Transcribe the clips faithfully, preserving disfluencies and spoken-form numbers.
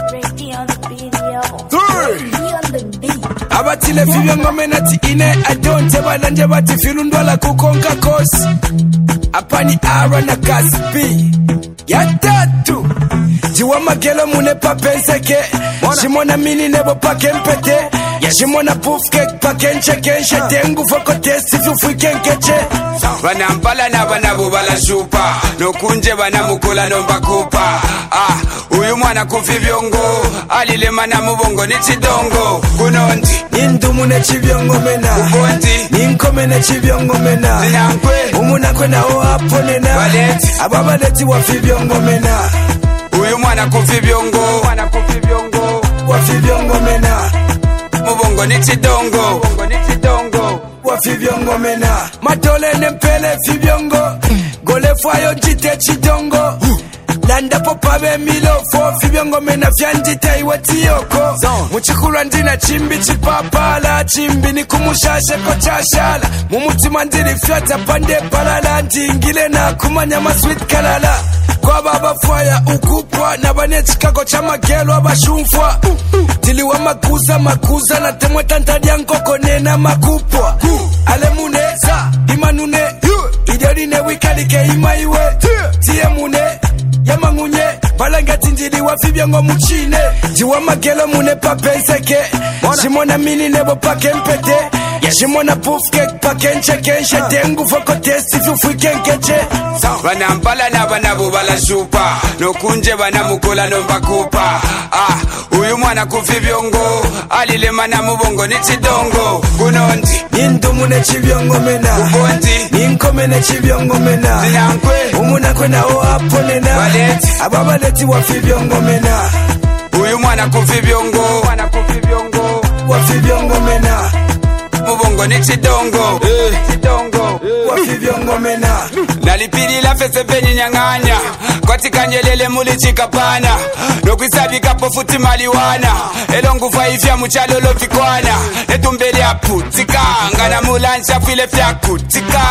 Abatile fibyo ngome nati ine adonte balanje bati filundwala kukonka kosi apani ara na kaspi ya tatu jiwa magelo mune papenseke shimona mini nebo pakempete shimona puff cake pakenche kenshe tengu foko testi fufu kenkeche Banampala na banabu bala shupa Nokunje banamukula nomba kupa Ah, uyu mwana kufi vyongo Alilema na mubongo ni chidongo Kunondi Nindumu ne chivyongo mena Ukondi Ninkome ne chivyongo mena Zinankwe Umunakwe na ohapo nena Baleti Ababaleti wafi vyongo mena Uyu mwana kufi vyongo Mwana kufi vyongo Wafi vyongo mena Mubongo ni chidongo Mubongo ni chidongo Wafi vyongo mena Matole nempele fibyongo Gole fwayo jite chidongo Landa popabe milo fo fibyongo mena fyanjite iwe tiyoko Muchikura ndina chimbi chipapala Chimbi ni kumushashe kochashala Mumutima ndiri fyata pande palala Ndingile na kumanya ma sweet kalala Kwa baba fwaya ukupwa Na bane chikako cha magelo abashumfwa Tiliwa makuza makuza Na temwe tantadia nkoko nena makupwa Ale mune sa imanune Iderine wikalike ima iwe Tie mune Yamangunye Balanga tinjili wa fibyongo muchine Jiwa magelo mune papenseke Shimona mini nebo pakempete Shimona puff cake pakenche kenshe Tengu foko testi fufu kenkeche Banampala na banabu bala shupa Nokunje banamukula nomba kupa Ah, uyu mwana kufi vyongo Alilema na mubongo ni chidongo Kunondi Nindumu ne chivyongo mena Ukondi Ninkome ne chivyongo mena Zinankwe Umunakwe na ohapo nena Baleti Ababaleti wafi vyongo mena Uyu mwana kufi vyongo Mwana kufi vyongo Wafi vyongo mena Mubongo ni chidongo eh. Chidongo Wafi vyongo mena Nalipilila fese peni nyanganya Kwati kanjelele muli chikapana Nokwisabika pofuti maliwana Elongu faifya muchalolo fikwana Netumbele ya putika Ngana mulansha file fya kutika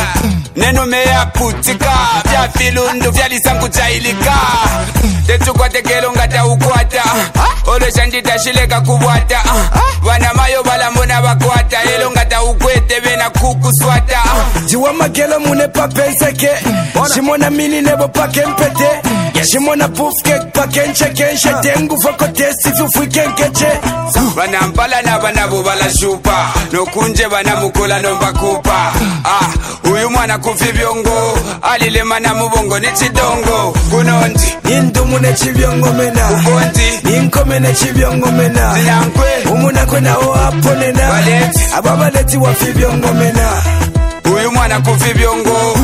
Nenume ya putika Fya filundu fya lisangu chailika Tetu kwa tekelo ngata ukwata Olo shandita shileka kubwata Wana mayo bala mbona bakwata Elo ngata ukwete bena kukuswata Jiwa magelo mune papenseke Shimona mini nebo pakempete Shimona puff cake pakenche kenshe Tengu foko testi fufu kenkeche Banampala na banabu bala shupa Nokunje banamukula nomba kupa Ah, uyu mwana kufi vyongo Alilema na mubongo ni chidongo Kunondi Nindumu ne chivyongo mena Ukondi Ninkome ne chivyongo mena Zinankwe Umunakwe na ohapo nena Baleti Ababaleti wafi vyongo mena Uyu mwana kufi vyongo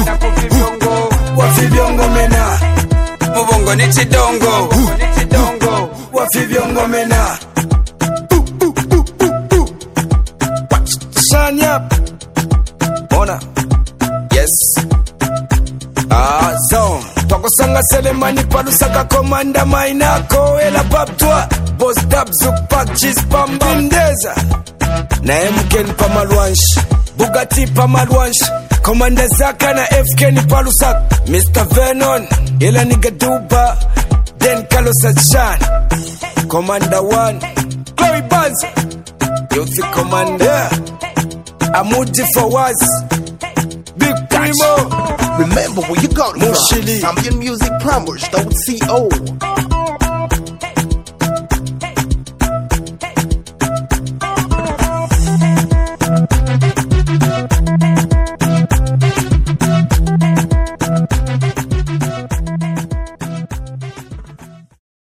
Wafi vyongo mena Mubongo ni chidongo Wafi vyongo mena Shine up Mona Yes Ah zone Toko sanga selemani palusaka komanda mainako Ela babtwa Boss dab zuk pak cheese pamba Bindeza Na emken pa malwanshi Bugatti pa malwanshi Komanda Zaka na F K ni palusak Mister Venom Ila niga duba Den Kalosa Chan Commander one Chloe Banz Youth Commander yeah. Amuji for was Big Primo Remember where you got it Mushili from. Zambian Music Plumbers, don't C O